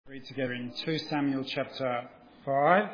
Read together in 2 Samuel chapter 5.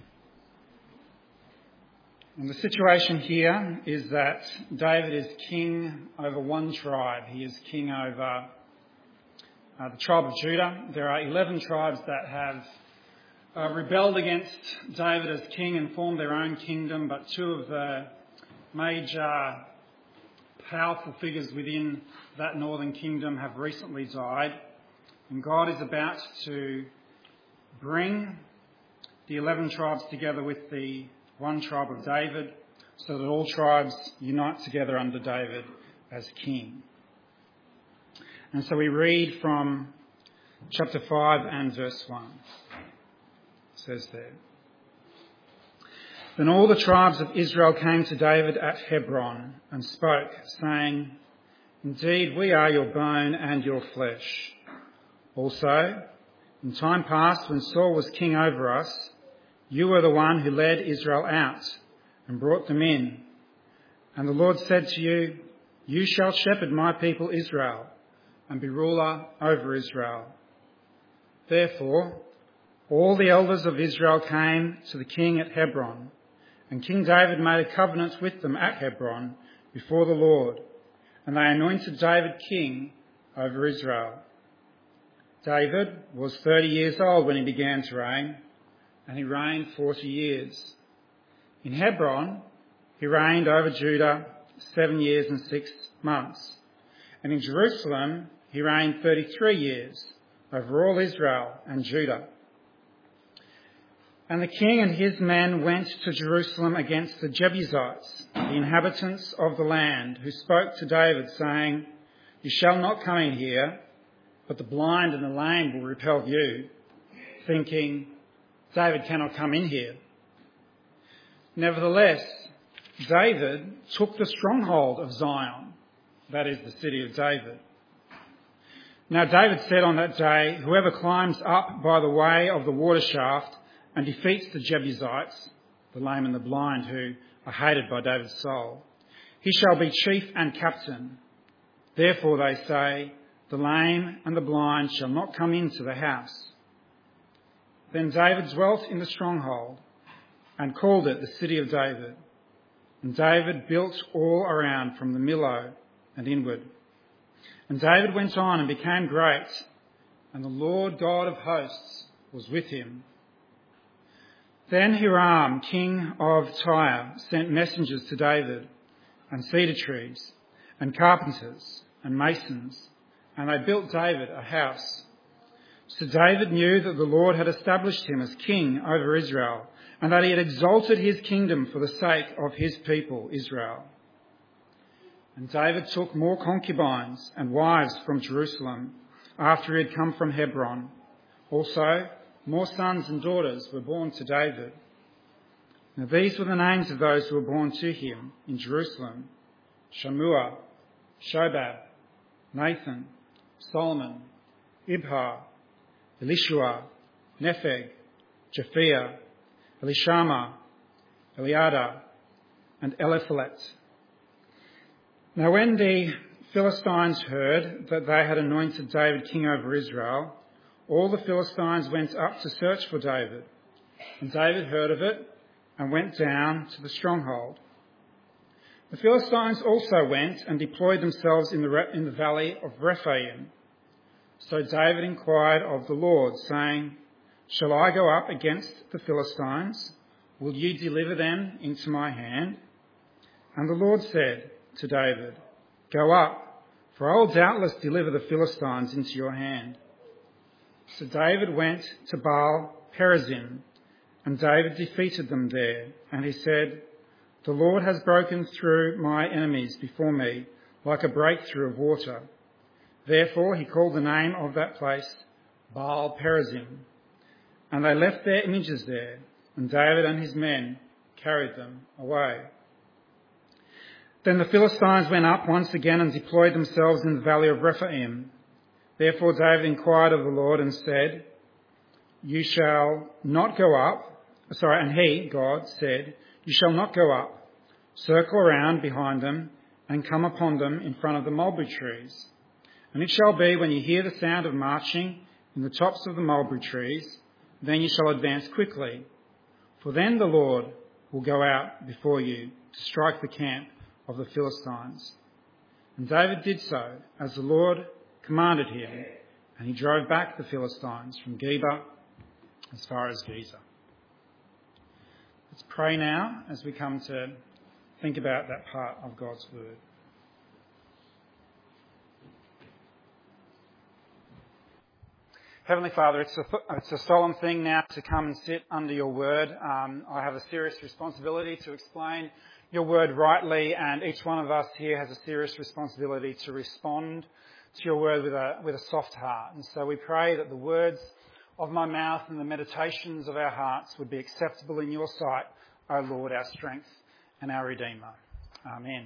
And the situation here is that David is king over one tribe. He is king over the tribe of Judah. There are 11 tribes that have rebelled against David as king and formed their own kingdom, but two of the major powerful figures within that northern kingdom have recently died. And God is about to bring the 11 tribes together with the one tribe of David so that all tribes unite together under David as king. And so we read from chapter 5 and verse 1. It says there, "Then all the tribes of Israel came to David at Hebron and spoke, saying, 'Indeed, we are your bone and your flesh. Also, in time past, when Saul was king over us, you were the one who led Israel out and brought them in. And the Lord said to you, you shall shepherd my people Israel and be ruler over Israel.' Therefore, all the elders of Israel came to the king at Hebron, and King David made a covenant with them at Hebron before the Lord, and they anointed David king over Israel. David was 30 years old when he began to reign, and he reigned 40 years. In Hebron, he reigned over Judah 7 years and 6 months. And in Jerusalem, he reigned 33 years over all Israel and Judah. And the king and his men went to Jerusalem against the Jebusites, the inhabitants of the land, who spoke to David, saying, 'You shall not come in here, but the blind and the lame will repel you,' thinking, 'David cannot come in here.' Nevertheless, David took the stronghold of Zion," that is the city of David. "Now David said on that day, 'Whoever climbs up by the way of the water shaft and defeats the Jebusites,' the lame and the blind who are hated by David's soul, 'he shall be chief and captain.' Therefore they say, 'The lame and the blind shall not come into the house.' Then David dwelt in the stronghold and called it the city of David. And David built all around from the Millo and inward. And David went on and became great, and the Lord God of hosts was with him. Then Hiram, king of Tyre, sent messengers to David, and cedar trees, and carpenters, and masons, and they built David a house. So David knew that the Lord had established him as king over Israel, and that he had exalted his kingdom for the sake of his people, Israel. And David took more concubines and wives from Jerusalem after he had come from Hebron. Also, more sons and daughters were born to David. Now these were the names of those who were born to him in Jerusalem: Shammua, Shobab, Nathan, Solomon, Ibhar, Elishua, Nepheg, Japhia, Elishama, Eliada, and Eliphelet. Now when the Philistines heard that they had anointed David king over Israel, all the Philistines went up to search for David. And David heard of it and went down to the stronghold. The Philistines also went and deployed themselves in the valley of Rephaim. So David inquired of the Lord, saying, 'Shall I go up against the Philistines? Will you deliver them into my hand?' And the Lord said to David, 'Go up, for I will doubtless deliver the Philistines into your hand.' So David went to Baal Perazim, and David defeated them there. And he said, 'The Lord has broken through my enemies before me like a breakthrough of water.' Therefore he called the name of that place Baal Perazim. And they left their images there, and David and his men carried them away. Then the Philistines went up once again and deployed themselves in the valley of Rephaim. Therefore David inquired of the Lord and said, 'You shall not go up.' And he, God, said, 'You shall not go up. Circle around behind them and come upon them in front of the mulberry trees. And it shall be when you hear the sound of marching in the tops of the mulberry trees, then you shall advance quickly. For then the Lord will go out before you to strike the camp of the Philistines." And David did so, as the Lord commanded him, and he drove back the Philistines from Geba as far as Gezer. Let's pray now as we come to think about that part of God's word. Heavenly Father, it's a solemn thing now to come and sit under your word. I have a serious responsibility to explain your word rightly, and each one of us here has a serious responsibility to respond to your word with a soft heart. And so we pray that the words of my mouth and the meditations of our hearts would be acceptable in your sight, O Lord, our strength and our Redeemer. Amen.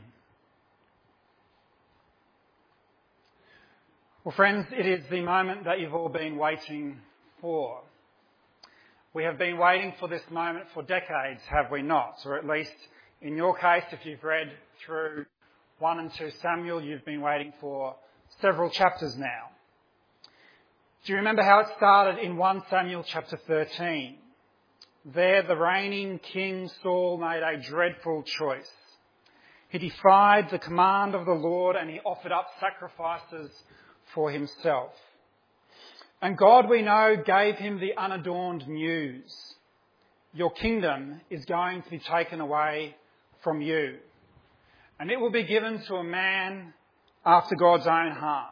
Well, friends, it is the moment that you've all been waiting for. We have been waiting for this moment for decades, have we not? Or at least in your case, if you've read through 1 and 2 Samuel, you've been waiting for several chapters now. Do you remember how it started in 1 Samuel chapter 13? There, the reigning king Saul made a dreadful choice. He defied the command of the Lord and he offered up sacrifices for himself. And God, we know, gave him the unadorned news. Your kingdom is going to be taken away from you, and it will be given to a man after God's own heart.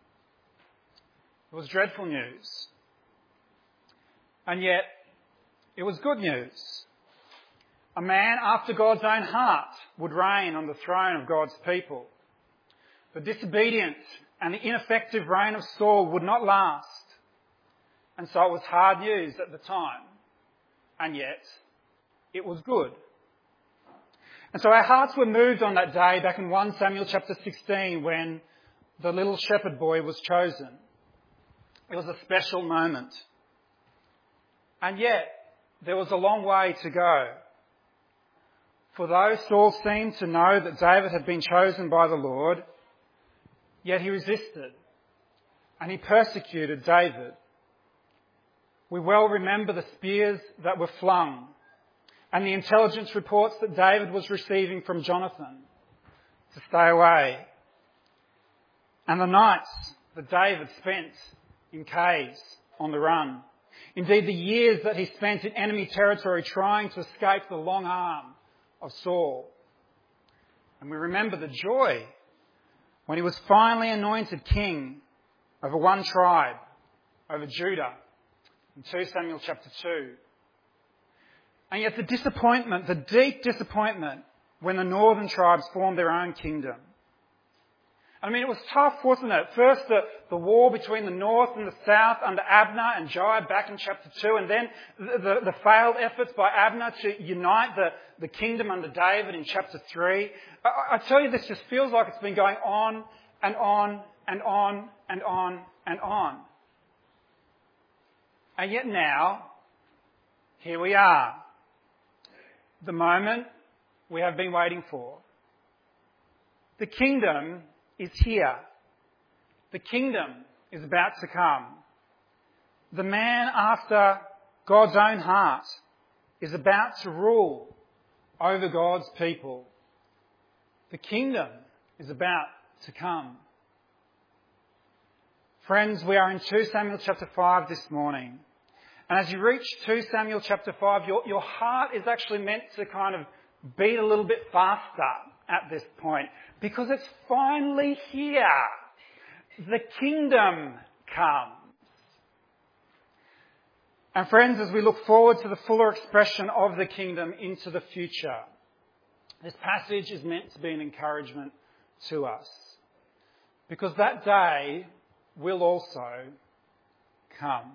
It was dreadful news. And yet, it was good news. A man after God's own heart would reign on the throne of God's people. The disobedience and the ineffective reign of Saul would not last. And so it was hard news at the time. And yet, it was good. And so our hearts were moved on that day back in 1 Samuel chapter 16 when the little shepherd boy was chosen. It was a special moment. And yet, there was a long way to go. For though Saul seemed to know that David had been chosen by the Lord, yet he resisted and he persecuted David. We well remember the spears that were flung and the intelligence reports that David was receiving from Jonathan to stay away, and the nights that David spent in caves on the run. Indeed, the years that he spent in enemy territory trying to escape the long arm of Saul. And we remember the joy when he was finally anointed king over one tribe, over Judah, in 2 Samuel chapter 2. And yet the disappointment, the deep disappointment, when the northern tribes formed their own kingdom. I mean, it was tough, wasn't it? First, the war between the north and the south under Abner and Joab back in chapter 2, and then the failed efforts by Abner to unite the kingdom under David in chapter 3. I tell you, this just feels like it's been going on and on and on and on and on. And yet now, here we are. The moment we have been waiting for. The kingdom is here. The kingdom is about to come. The man after God's own heart is about to rule over God's people. The kingdom is about to come. Friends, we are in 2 Samuel chapter 5 this morning. And as you reach 2 Samuel chapter 5, your heart is actually meant to kind of beat a little bit faster at this point, because it's finally here. The kingdom comes. And friends, as we look forward to the fuller expression of the kingdom into the future, this passage is meant to be an encouragement to us, because that day will also come.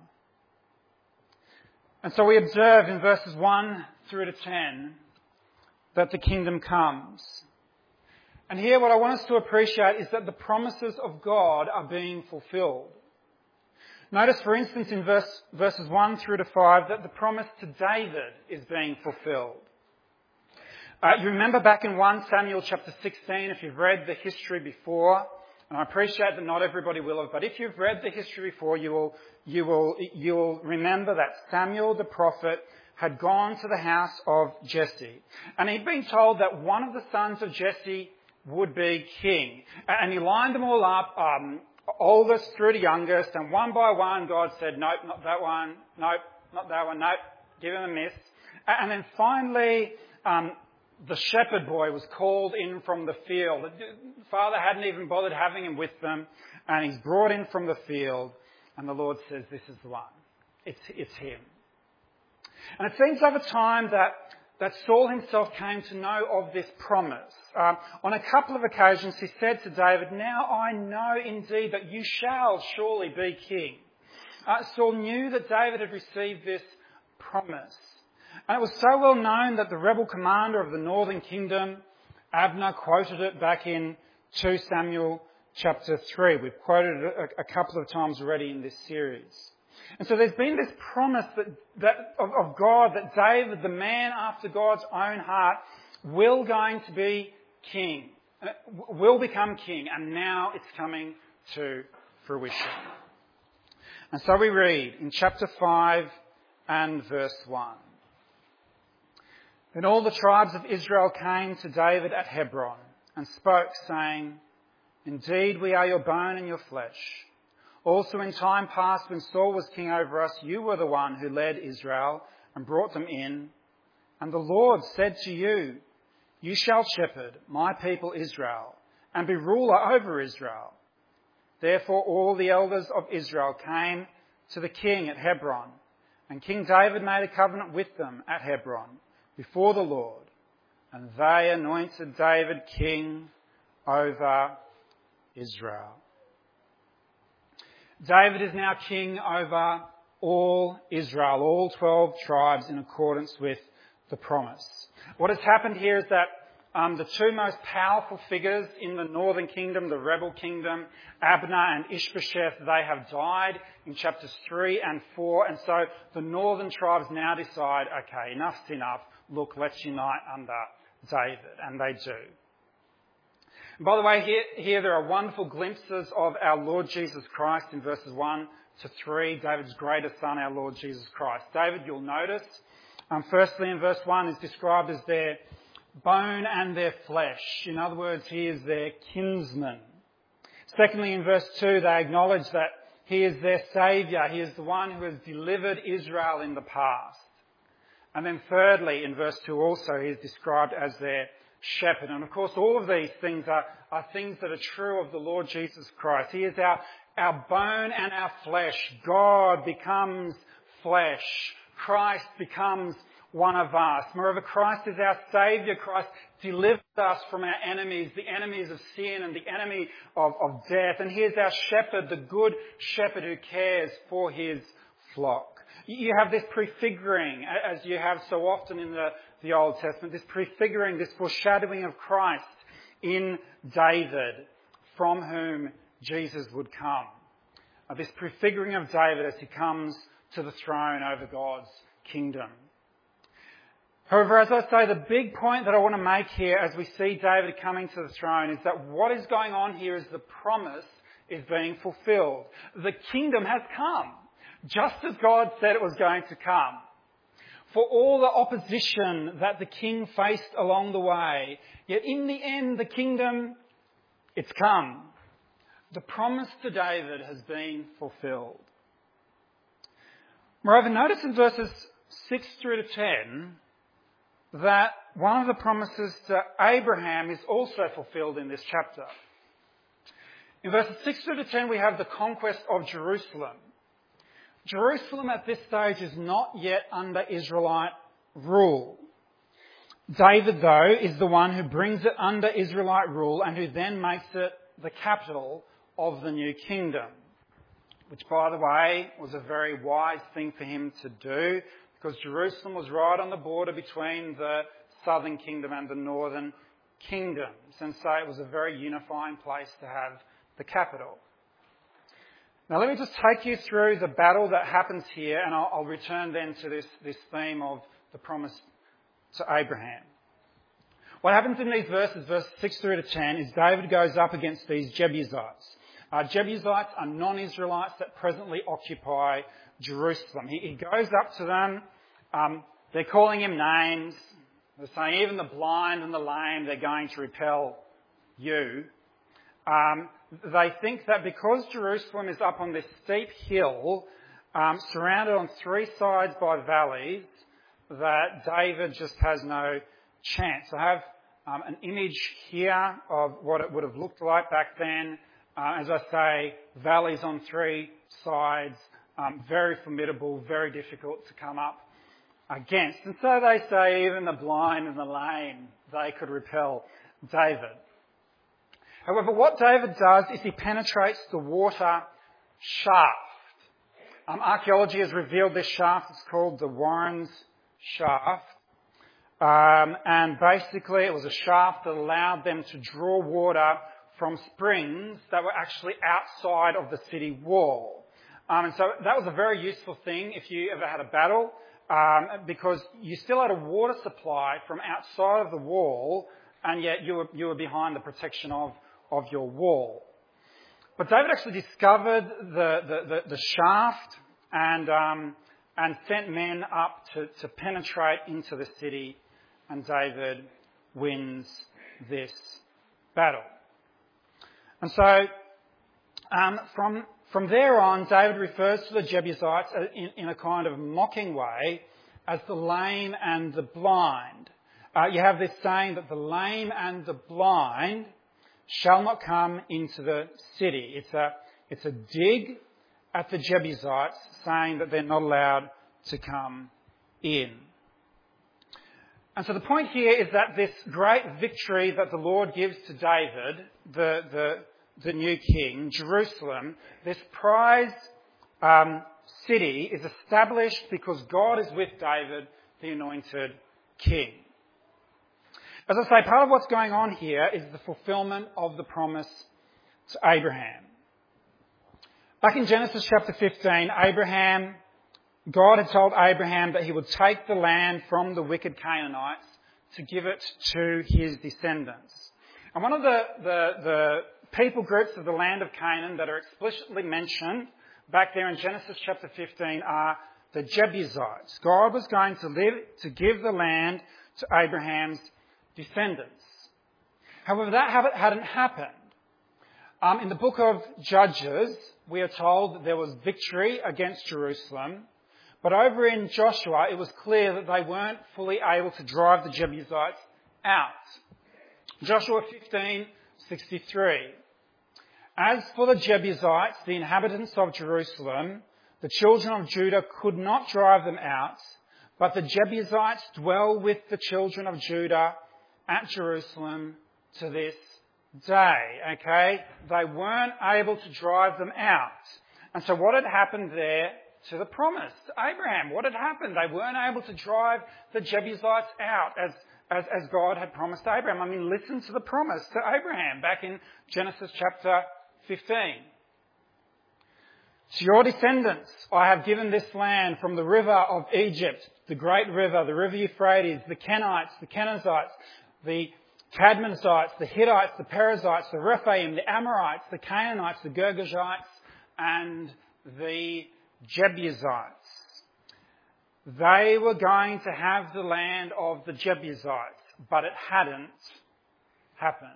And so we observe in verses 1 through to 10 that the kingdom comes. And here what I want us to appreciate is that the promises of God are being fulfilled. Notice, for instance, in verses 1 through to 5 that the promise to David is being fulfilled. You remember back in 1 Samuel chapter 16, if you've read the history before, And I appreciate that not everybody will have, but if you've read the history before, you'll remember that Samuel the prophet had gone to the house of Jesse. And he'd been told that one of the sons of Jesse would be king. And he lined them all up, oldest through to youngest, and one by one God said, nope, not that one, nope, not that one, nope, give him a miss. And then finally, the shepherd boy was called in from the field. The father hadn't even bothered having him with them, and he's brought in from the field, and the Lord says, this is the one. It's him. And it seems over time that Saul himself came to know of this promise. On a couple of occasions he said to David, now I know indeed that you shall surely be king. Saul knew that David had received this promise. And it was so well known that the rebel commander of the northern kingdom, Abner, quoted it back in 2 Samuel chapter 3. We've quoted it a couple of times already in this series. And so there's been this promise of God that David, the man after God's own heart, will going to be king, will become king, and now it's coming to fruition. And so we read in chapter 5 and verse 1. Then all the tribes of Israel came to David at Hebron and spoke, saying, indeed, we are your bone and your flesh. Also in time past, when Saul was king over us, you were the one who led Israel and brought them in. And the Lord said to you, you shall shepherd my people Israel and be ruler over Israel. Therefore all the elders of Israel came to the king at Hebron, and King David made a covenant with them at Hebron before the Lord, and they anointed David king over Israel. David is now king over all Israel, all 12 tribes, in accordance with the promise. What has happened here is that the two most powerful figures in the northern kingdom, the rebel kingdom, Abner and Ishbosheth, they have died in chapters 3 and 4. And so the northern tribes now decide, okay, enough's enough. Look, let's unite under David. And they do. And by the way, here there are wonderful glimpses of our Lord Jesus Christ in verses 1 to 3, David's greatest son, our Lord Jesus Christ. David, you'll notice, firstly in verse 1 is described as their bone and their flesh. In other words, he is their kinsman. Secondly, in verse 2, they acknowledge that he is their saviour. He is the one who has delivered Israel in the past. And then thirdly, in verse 2 also, he is described as their shepherd. And of course, all of these things are things that are true of the Lord Jesus Christ. He is our bone and our flesh. God becomes flesh. Christ becomes one of us. Moreover, Christ is our Saviour. Christ delivers us from our enemies, the enemies of sin and the enemy of death. And he is our shepherd, the good shepherd who cares for his flock. You have this prefiguring, as you have so often in the Old Testament, this prefiguring, this foreshadowing of Christ in David, from whom Jesus would come. This prefiguring of David as he comes to the throne over God's kingdom. However, as I say, the big point that I want to make here as we see David coming to the throne is that what is going on here is the promise is being fulfilled. The kingdom has come, just as God said it was going to come. For all the opposition that the king faced along the way, yet in the end the kingdom, it's come. The promise to David has been fulfilled. Moreover, notice in verses 6 through to 10 that one of the promises to Abraham is also fulfilled in this chapter. In verses 6 through to 10 we have the conquest of Jerusalem. Jerusalem at this stage is not yet under Israelite rule. David, though, is the one who brings it under Israelite rule and who then makes it the capital of the new kingdom. Which, by the way, was a very wise thing for him to do, because Jerusalem was right on the border between the southern kingdom and the northern kingdoms. And so it was a very unifying place to have the capital. Now let me just take you through the battle that happens here, and I'll return then to this theme of the promise to Abraham. What happens in these verses 6 through to 10, is David goes up against these Jebusites. Jebusites are non-Israelites that presently occupy Jerusalem. He goes up to them. They're calling him names. They're saying even the blind and the lame, they're going to repel you. They think that because Jerusalem is up on this steep hill, surrounded on three sides by valleys, that David just has no chance. I have an image here of what it would have looked like back then. As I say, valleys on three sides, very formidable, very difficult to come up against. And so they say even the blind and the lame, they could repel David. However, what David does is he penetrates the water shaft. Archaeology has revealed this shaft. It's called the Warren's Shaft. And basically it was a shaft that allowed them to draw water from springs that were actually outside of the city wall. And so that was a very useful thing if you ever had a battle, because you still had a water supply from outside of the wall, and yet you were behind the protection of your wall. But David actually discovered the shaft and sent men up to penetrate into the city, and David wins this battle. And so from there on, David refers to the Jebusites in a kind of mocking way as the lame and the blind. You have this saying that the lame and the blind shall not come into the city. It's a dig at the Jebusites, saying that they're not allowed to come in. And so the point here is that this great victory that the Lord gives to David, the new king, Jerusalem, this prized city is established because God is with David, the anointed king. As I say, part of what's going on here is the fulfillment of the promise to Abraham. Back in Genesis chapter 15, God had told Abraham that he would take the land from the wicked Canaanites to give it to his descendants. And one of the people groups of the land of Canaan that are explicitly mentioned back there in Genesis chapter 15 are the Jebusites. God was going to give the land to Abraham's descendants. However, that hadn't happened. In the book of Judges, we are told that there was victory against Jerusalem, but over in Joshua, it was clear that they weren't fully able to drive the Jebusites out. Joshua 15:63. As for the Jebusites, the inhabitants of Jerusalem, the children of Judah could not drive them out, but the Jebusites dwell with the children of Judah at Jerusalem to this day. Okay? They weren't able to drive them out. And so what had happened there to the promise to Abraham? What had happened? They weren't able to drive the Jebusites out as God had promised Abraham. I mean, listen to the promise to Abraham back in Genesis chapter 15. To your descendants, I have given this land from the river of Egypt, the great river, the river Euphrates, the Kenites, the Kenizzites, the Cadmonites, the Hittites, the Perizzites, the Rephaim, the Amorites, the Canaanites, the Girgashites, and the Jebusites. They were going to have the land of the Jebusites, but it hadn't happened.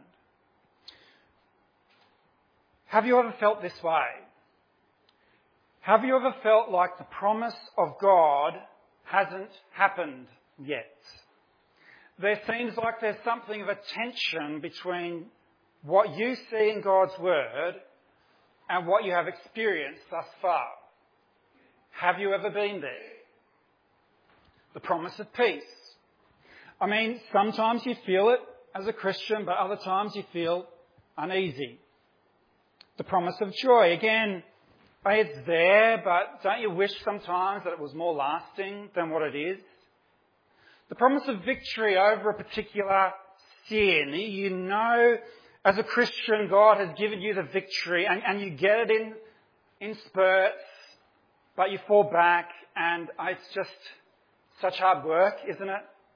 Have you ever felt this way? Have you ever felt like the promise of God hasn't happened yet? There seems like there's something of a tension between what you see in God's Word and what you have experienced thus far. Have you ever been there? The promise of peace. I mean, sometimes you feel it as a Christian, but other times you feel uneasy. The promise of joy. Again, it's there, but don't you wish sometimes that it was more lasting than what it is? The promise of victory over a particular sin. You know, as a Christian, God has given you the victory and you get it in spurts, but you fall back and it's just such hard work, isn't it?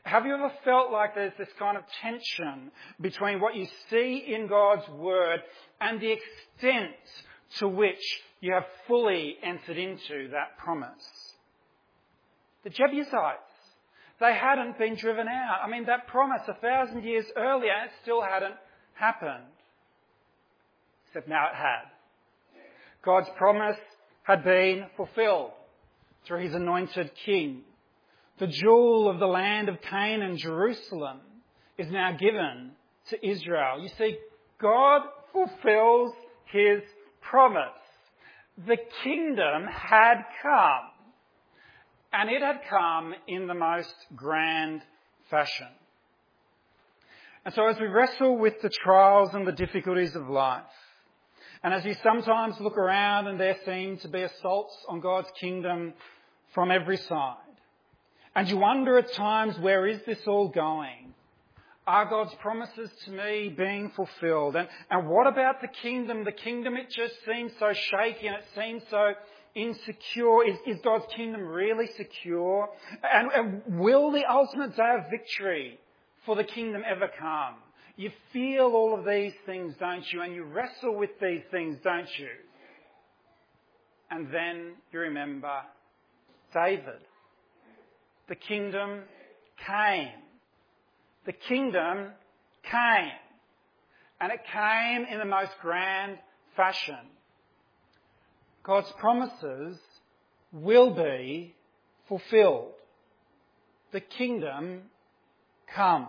Have you ever felt like there's this kind of tension between what you see in God's Word and the extent to which you have fully entered into that promise? The Jebusites, they hadn't been driven out. I mean, that promise 1,000 years earlier, it still hadn't happened. Except now it had. God's promise had been fulfilled through his anointed king. The jewel of the land of Canaan, Jerusalem, is now given to Israel. You see, God fulfills his promise. The kingdom had come. And it had come in the most grand fashion. And so as we wrestle with the trials and the difficulties of life, and as you sometimes look around and there seem to be assaults on God's kingdom from every side, and you wonder at times, where is this all going? Are God's promises to me being fulfilled? And what about the kingdom? The kingdom, it just seems so shaky and it seems so insecure. Is God's kingdom really secure? And will the ultimate day of victory for the kingdom ever come? You feel all of these things, don't you? And you wrestle with these things, don't you? And then you remember David. The kingdom came. The kingdom came. And it came in the most grand fashion. God's promises will be fulfilled. The kingdom comes.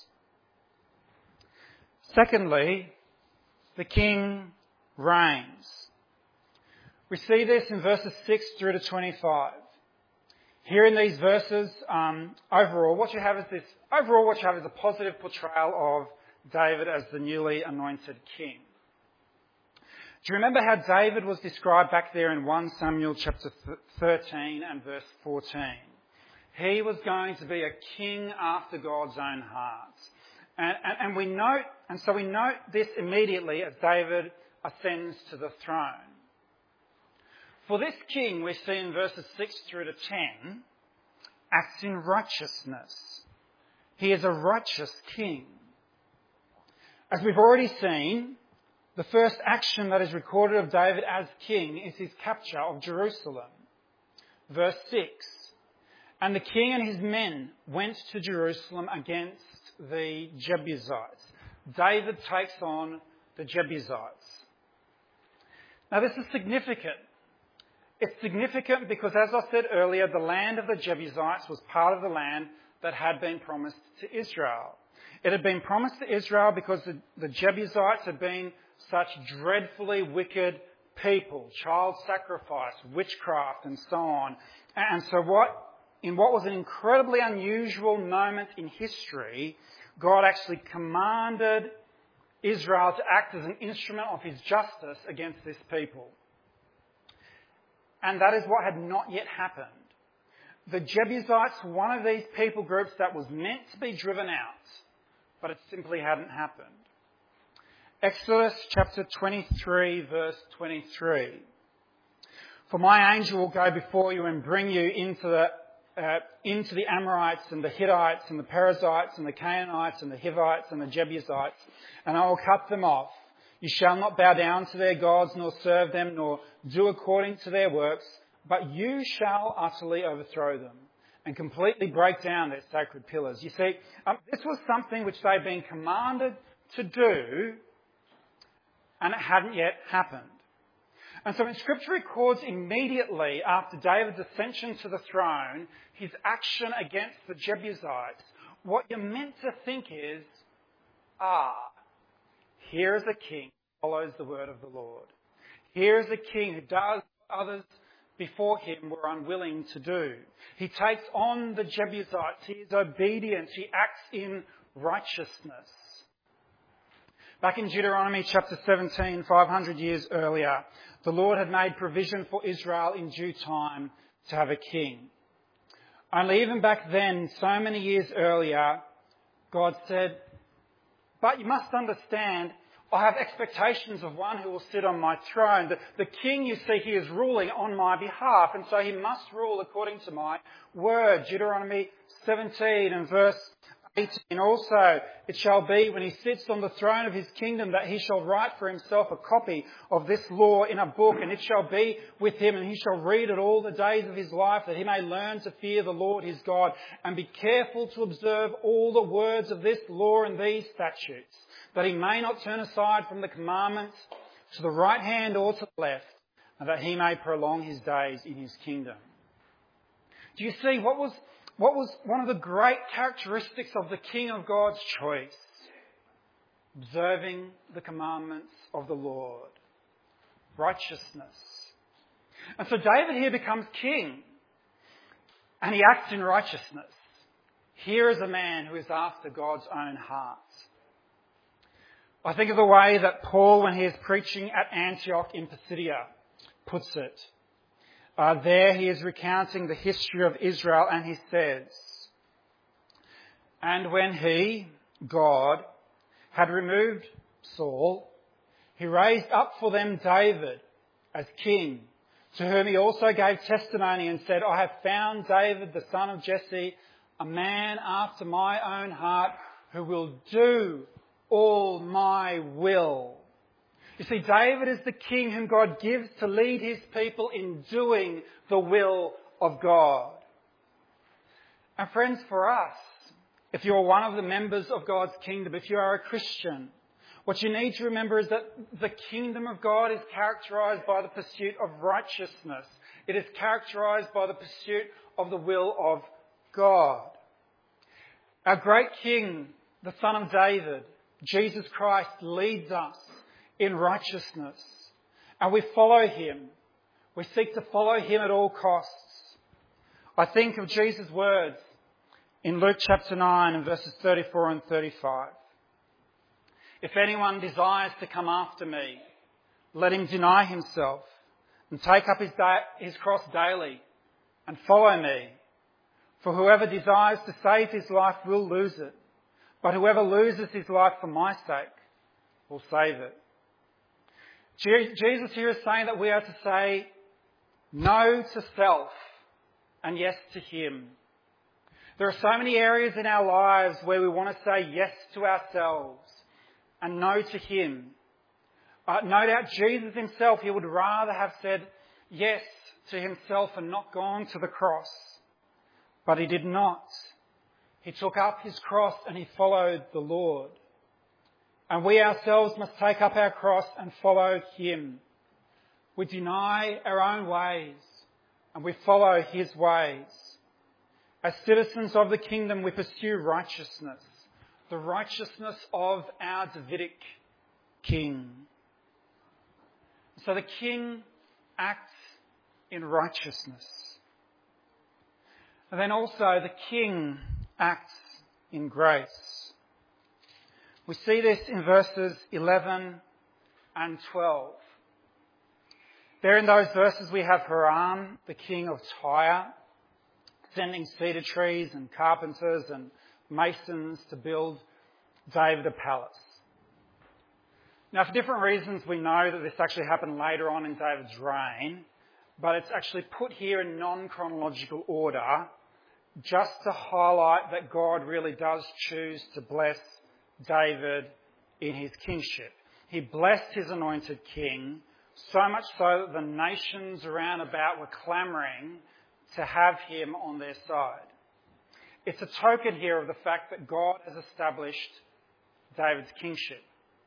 Secondly, the king reigns. We see this in verses 6 through to 25. Here in these verses, overall, what you have is a positive portrayal of David as the newly anointed king. Do you remember how David was described back there in 1 Samuel chapter 13 and verse 14? He was going to be a king after God's own heart. And we note this immediately as David ascends to the throne. For this king, we see in verses 6 through to 10, acts in righteousness. He is a righteous king. As we've already seen, the first action that is recorded of David as king is his capture of Jerusalem. Verse 6, and the king and his men went to Jerusalem against the Jebusites. David takes on the Jebusites. Now this is significant. It's significant because, as I said earlier, the land of the Jebusites was part of the land that had been promised to Israel. It had been promised to Israel because the Jebusites had been such dreadfully wicked people, child sacrifice, witchcraft and so on. And so in what was an incredibly unusual moment in history, God actually commanded Israel to act as an instrument of his justice against this people. And that is what had not yet happened. The Jebusites were one of these people groups that was meant to be driven out, but it simply hadn't happened. Exodus chapter 23, verse 23. For my angel will go before you and bring you into the Amorites and the Hittites and the Perizzites and the Canaanites and the Hivites and the Jebusites, and I will cut them off. You shall not bow down to their gods, nor serve them, nor do according to their works, but you shall utterly overthrow them and completely break down their sacred pillars. You see, this was something which they'd been commanded to do, and it hadn't yet happened. And so when Scripture records immediately after David's ascension to the throne, his action against the Jebusites, what you're meant to think is, here is a king who follows the word of the Lord. Here is a king who does what others before him were unwilling to do. He takes on the Jebusites. He is obedient. He acts in righteousness. Back in Deuteronomy chapter 17, 500 years earlier, the Lord had made provision for Israel in due time to have a king. Only even back then, so many years earlier, God said, but you must understand, I have expectations of one who will sit on my throne. The king, you see, he is ruling on my behalf, and so he must rule according to my word. Deuteronomy 17 and verse 18 also, it shall be when he sits on the throne of his kingdom that he shall write for himself a copy of this law in a book, and it shall be with him, and he shall read it all the days of his life, that he may learn to fear the Lord his God, and be careful to observe all the words of this law and these statutes, that he may not turn aside from the commandments to the right hand or to the left, and that he may prolong his days in his kingdom. Do you see what was one of the great characteristics of the King of God's choice? Observing the commandments of the Lord. Righteousness. And so David here becomes king. And he acts in righteousness. Here is a man who is after God's own heart. I think of the way that Paul, when he is preaching at Antioch in Pisidia, puts it. There he is recounting the history of Israel, and he says, "And when he, God, had removed Saul, he raised up for them David as king, to whom he also gave testimony and said, I have found David, the son of Jesse, a man after my own heart, who will do all my will." You see, David is the king whom God gives to lead his people in doing the will of God. And friends, for us, if you're one of the members of God's kingdom, if you are a Christian, what you need to remember is that the kingdom of God is characterised by the pursuit of righteousness. It is characterised by the pursuit of the will of God. Our great King, the Son of David, Jesus Christ, leads us in righteousness. And we follow him. We seek to follow him at all costs. I think of Jesus' words in Luke chapter 9 and verses 34 and 35. "If anyone desires to come after me, let him deny himself and take up his cross daily and follow me. For whoever desires to save his life will lose it. But whoever loses his life for my sake will save it." Jesus here is saying that we are to say no to self and yes to him. There are so many areas in our lives where we want to say yes to ourselves and no to him. No doubt Jesus himself, he would rather have said yes to himself and not gone to the cross. But he did not. He took up his cross and he followed the Lord. And we ourselves must take up our cross and follow him. We deny our own ways and we follow his ways. As citizens of the kingdom, we pursue righteousness, the righteousness of our Davidic king. So the king acts in righteousness. And then also the king acts in grace. We see this in verses 11 and 12. There in those verses we have Hiram, the king of Tyre, sending cedar trees and carpenters and masons to build David a palace. Now, for different reasons, we know that this actually happened later on in David's reign, but it's actually put here in non-chronological order just to highlight that God really does choose to bless David in his kingship. He blessed his anointed king, so much so that the nations around about were clamouring to have him on their side. It's a token here of the fact that God has established David's kingship.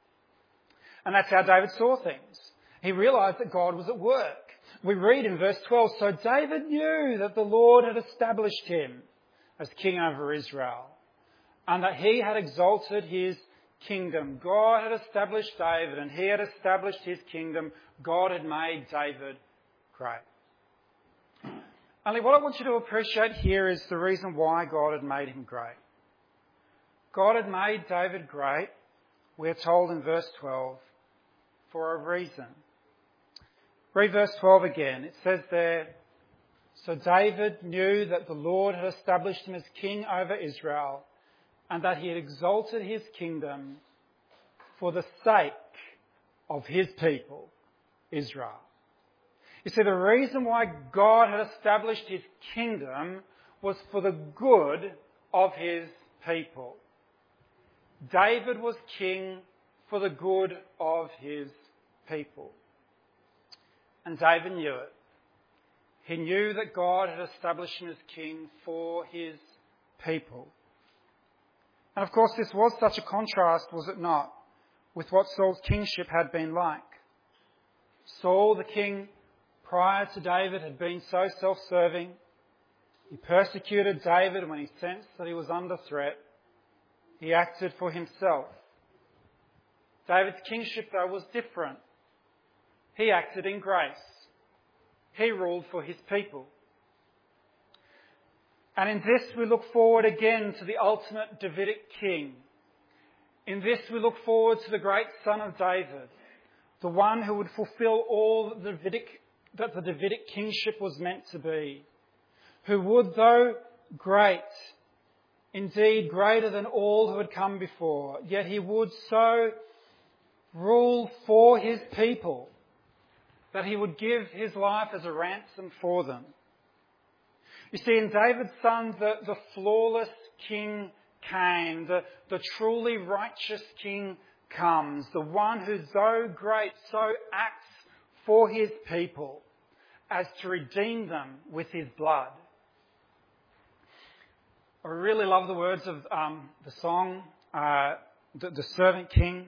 And that's how David saw things. He realised that God was at work. We read in verse 12, "So David knew that the Lord had established him as king over Israel, and that he had exalted his kingdom." God had established David and he had established his kingdom. God had made David great. Only what I want you to appreciate here is the reason why God had made him great. God had made David great, we're told in verse 12, for a reason. Read verse 12 again. It says there, "So David knew that the Lord had established him as king over Israel, and that he had exalted his kingdom for the sake of his people, Israel. You see, the reason why God had established his kingdom was for the good of his people. David was king for the good of his people. And David knew it. He knew that God had established him as king for his people. And of course, this was such a contrast, was it not, with what Saul's kingship had been like. Saul, the king prior to David, had been so self-serving. He persecuted David when he sensed that he was under threat. He acted for himself. David's kingship, though, was different. He acted in grace. He ruled for his people. And in this we look forward again to the ultimate Davidic king. In this we look forward to the great son of David, the one who would fulfill all that the Davidic kingship was meant to be, who would, though great, indeed greater than all who had come before, yet he would so rule for his people that he would give his life as a ransom for them. You see, in David's son, the flawless king came, the truly righteous king comes, the one who, though great, so acts for his people as to redeem them with his blood. I really love the words of the song, the servant king.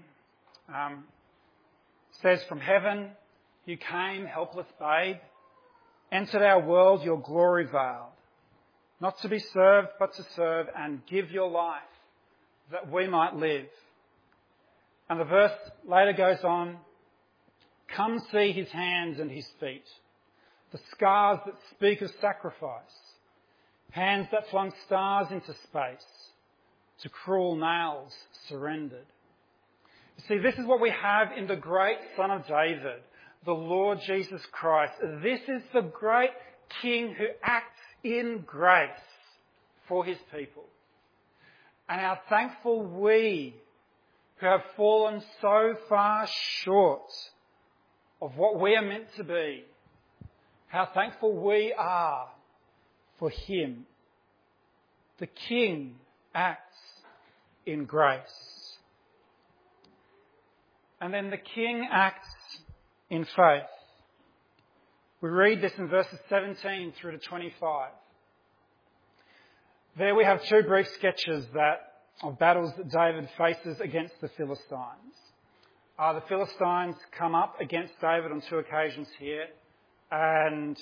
Says, from heaven you came, helpless babe, entered our world, your glory veiled, not to be served but to serve, and give your life that we might live. And the verse later goes on, come see his hands and his feet, the scars that speak of sacrifice, hands that flung stars into space, to cruel nails surrendered. You see, this is what we have in the great Son of David, the Lord Jesus Christ. This is the great King who acts in grace for his people. And how thankful we, who have fallen so far short of what we are meant to be, how thankful we are for him. The King acts in grace. And then the King acts in faith. We read this in verses 17 through to 25. There we have two brief sketches of battles that David faces against the Philistines. The Philistines come up against David on two occasions here, and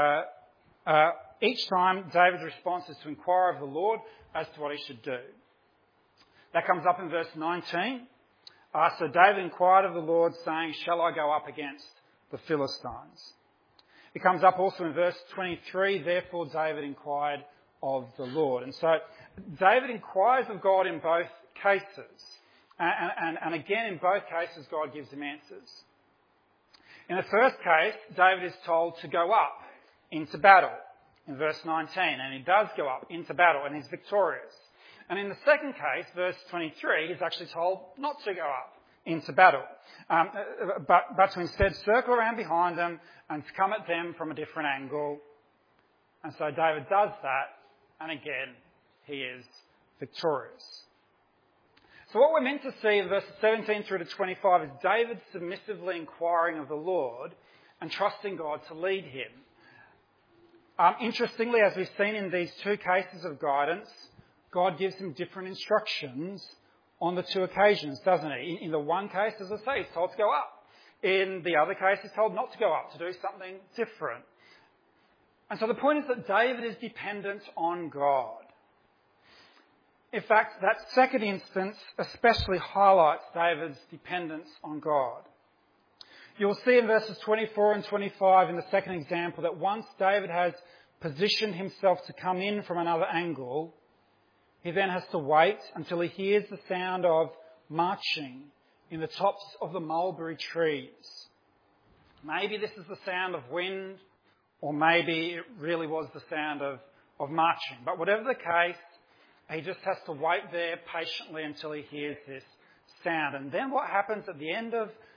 each time David's response is to inquire of the Lord as to what he should do. That comes up in verse 19. So David inquired of the Lord, saying, shall I go up against the Philistines? It comes up also in verse 23, therefore David inquired of the Lord. And so David inquires of God in both cases. And again, in both cases, God gives him answers. In the first case, David is told to go up into battle in verse 19, and he does go up into battle and he's victorious. And in the second case, verse 23, he's actually told not to go up into battle, but to instead circle around behind them and to come at them from a different angle. And so David does that, and again, he is victorious. So what we're meant to see in verses 17 through to 25 is David submissively inquiring of the Lord and trusting God to lead him. Interestingly, as we've seen in these two cases of guidance, God gives him different instructions on the two occasions, doesn't he? In the one case, as I say, he's told to go up. In the other case, he's told not to go up, to do something different. And so the point is that David is dependent on God. In fact, that second instance especially highlights David's dependence on God. You'll see in verses 24 and 25 in the second example that once David has positioned himself to come in from another angle, he then has to wait until he hears the sound of marching in the tops of the mulberry trees. Maybe this is the sound of wind, or maybe it really was the sound of marching. But whatever the case, he just has to wait there patiently until he hears this sound. And then what happens at the end of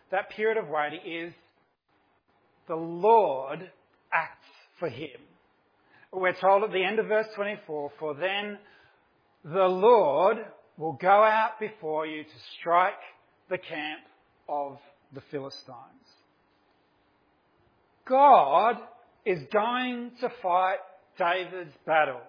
that period of waiting is the Lord acts for him. We're told at the end of verse 24, for then the Lord will go out before you to strike the camp of the Philistines. God is going to fight David's battle.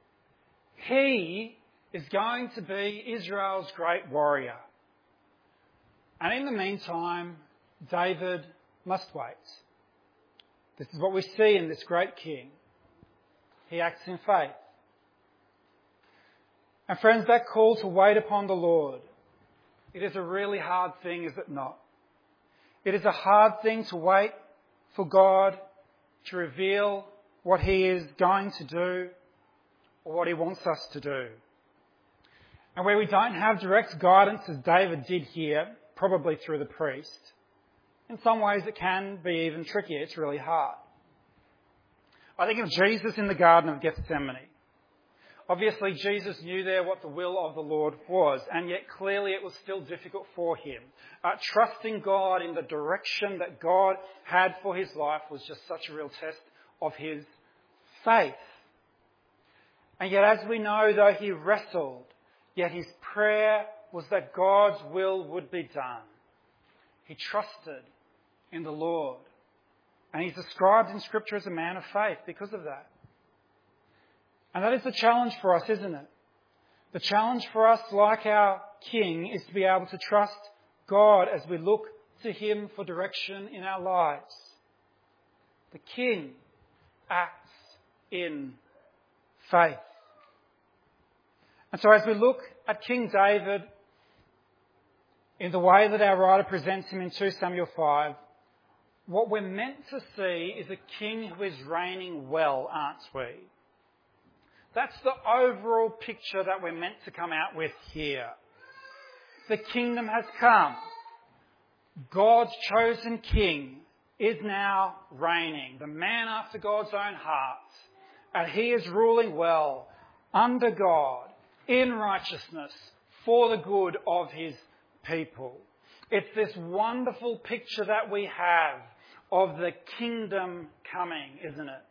He is going to be Israel's great warrior. And in the meantime, David must wait. This is what we see in this great king. He acts in faith. And friends, that call to wait upon the Lord, it is a really hard thing, is it not? It is a hard thing to wait for God to reveal what he is going to do or what he wants us to do. And where we don't have direct guidance, as David did here, probably through the priest, in some ways it can be even trickier. It's really hard. I think of Jesus in the Garden of Gethsemane. Obviously, Jesus knew there what the will of the Lord was, and yet clearly it was still difficult for him. Trusting God in the direction that God had for his life was just such a real test of his faith. And yet, as we know, though he wrestled, yet his prayer was that God's will would be done. He trusted in the Lord. And he's described in Scripture as a man of faith because of that. And that is the challenge for us, isn't it? The challenge for us, like our King, is to be able to trust God as we look to him for direction in our lives. The King acts in faith. And so as we look at King David in the way that our writer presents him in 2 Samuel 5, what we're meant to see is a king who is reigning well, aren't we? That's the overall picture that we're meant to come out with here. The kingdom has come. God's chosen king is now reigning, the man after God's own heart. And he is ruling well, under God, in righteousness, for the good of his people. It's this wonderful picture that we have of the kingdom coming, isn't it?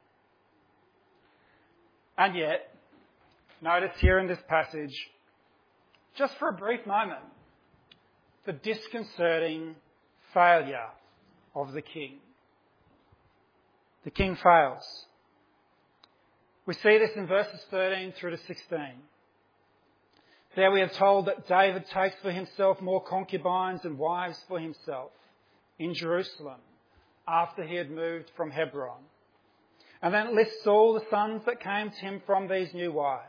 And yet, notice here in this passage, just for a brief moment, the disconcerting failure of the king. The king fails. We see this in verses 13 through to 16. There we are told that David takes for himself more concubines and wives for himself in Jerusalem after he had moved from Hebron. And then it lists all the sons that came to him from these new wives.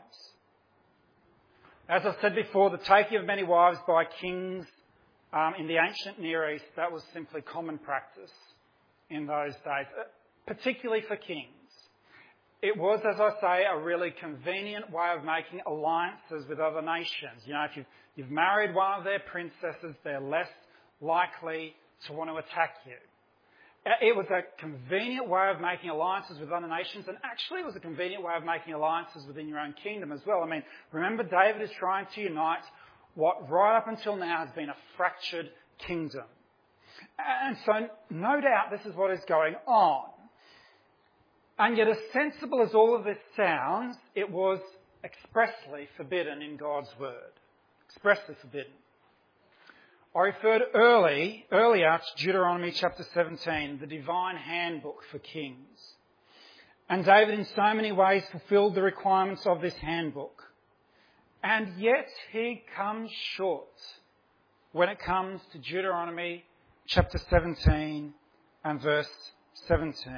As I've said before, the taking of many wives by kings in the ancient Near East, that was simply common practice in those days, particularly for kings. It was, as I say, a really convenient way of making alliances with other nations. You know, if you've married one of their princesses, they're less likely to want to attack you. It was a convenient way of making alliances with other nations, and actually it was a convenient way of making alliances within your own kingdom as well. I mean, remember, David is trying to unite what right up until now has been a fractured kingdom. And so, no doubt, this is what is going on. And yet, as sensible as all of this sounds, it was expressly forbidden in God's word. Expressly forbidden. I referred earlier to Deuteronomy chapter 17, the divine handbook for kings. And David in so many ways fulfilled the requirements of this handbook. And yet he comes short when it comes to Deuteronomy chapter 17 and verse 17.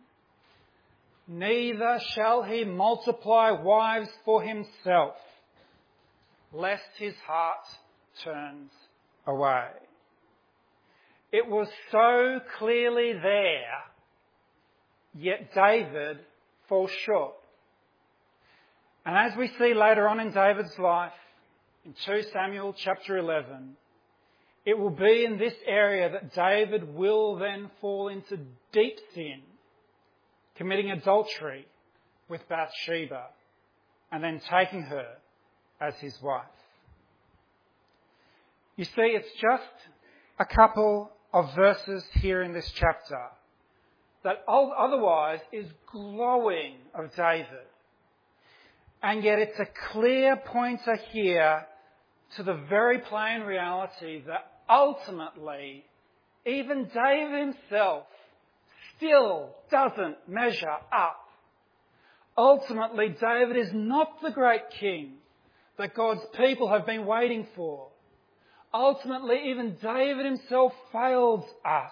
Neither shall he multiply wives for himself, lest his heart turns away. It was so clearly there, yet David falls short. And as we see later on in David's life, in 2 Samuel chapter 11, it will be in this area that David will then fall into deep sin, committing adultery with Bathsheba and then taking her as his wife. You see, it's just a couple of verses here in this chapter that otherwise is glowing of David. And yet it's a clear pointer here to the very plain reality that ultimately, even David himself still doesn't measure up. Ultimately, David is not the great king that God's people have been waiting for. Ultimately, even David himself fails us.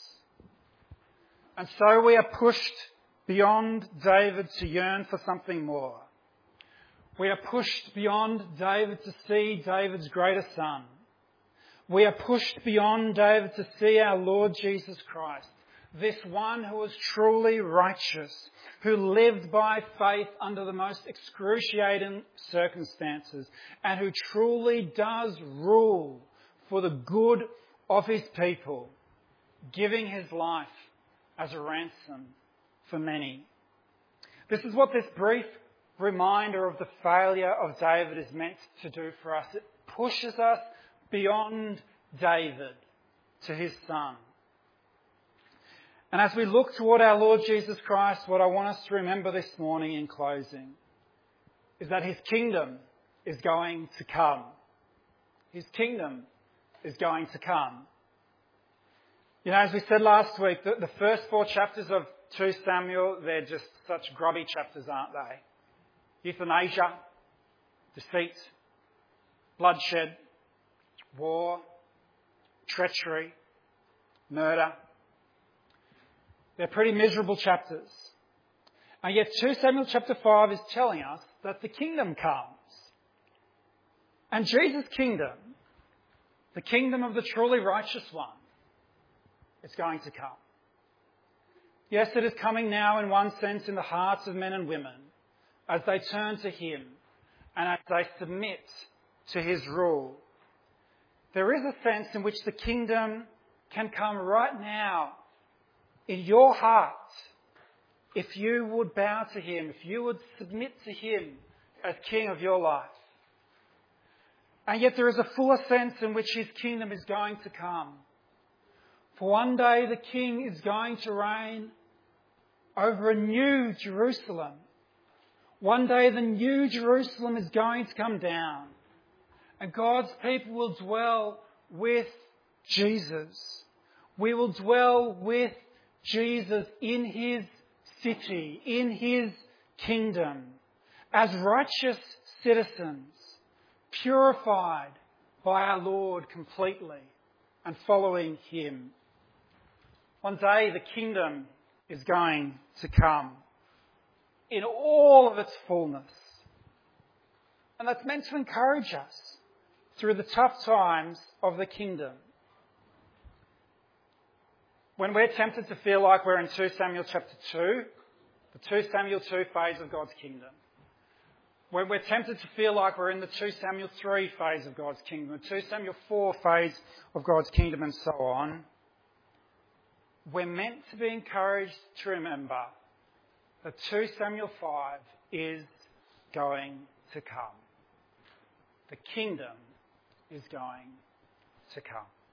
And so we are pushed beyond David to yearn for something more. We are pushed beyond David to see David's greater son. We are pushed beyond David to see our Lord Jesus Christ, this one who was truly righteous, who lived by faith under the most excruciating circumstances, and who truly does rule for the good of his people, giving his life as a ransom for many. This is what this brief reminder of the failure of David is meant to do for us. It pushes us beyond David to his son. And as we look toward our Lord Jesus Christ, what I want us to remember this morning in closing is that his kingdom is going to come. His kingdom is going to come. You know, as we said last week, the first 4 chapters of 2 Samuel, they're just such grubby chapters, aren't they? Euthanasia, deceit, bloodshed, war, treachery, murder. They're pretty miserable chapters. And yet 2 Samuel chapter 5 is telling us that the kingdom comes. And Jesus' kingdom, the kingdom of the truly righteous one, is going to come. Yes, it is coming now in one sense in the hearts of men and women as they turn to him and as they submit to his rule. There is a sense in which the kingdom can come right now in your heart if you would bow to him, if you would submit to him as king of your life. And yet there is a fuller sense in which his kingdom is going to come. For one day the king is going to reign over a new Jerusalem. One day the new Jerusalem is going to come down. And God's people will dwell with Jesus. We will dwell with Jesus in his city, in his kingdom, as righteous citizens, purified by our Lord completely and following him. One day the kingdom is going to come in all of its fullness. And that's meant to encourage us through the tough times of the kingdom. When we're tempted to feel like we're in 2 Samuel chapter 2, the 2 Samuel 2 phase of God's kingdom. When we're tempted to feel like we're in the 2 Samuel 3 phase of God's kingdom, the 2 Samuel 4 phase of God's kingdom and so on, we're meant to be encouraged to remember that 2 Samuel 5 is going to come. The kingdom is going to come.